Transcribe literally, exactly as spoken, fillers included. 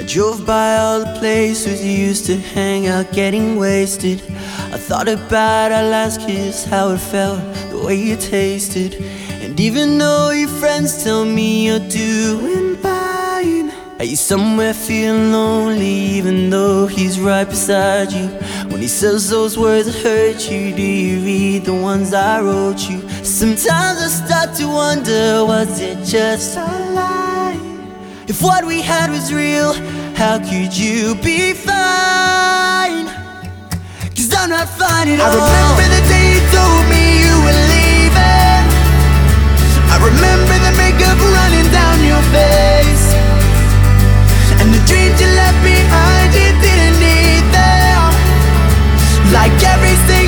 I drove by all the places you used to hang out, getting wasted. I thought about our last kiss, how it felt, the way you tasted. And even though your friends tell me you're doing fine, are you somewhere feeling lonely even though he's right beside you? When he says those words that hurt you, do you read the ones I wrote you? Sometimes I start to wonder, was it just a lie? If what we had was real, how could you be fine? Cause I'm not fine at all. I remember the day you told me you were leaving. I remember the makeup running down your face, and the dreams you left behind you didn't need them. Like every single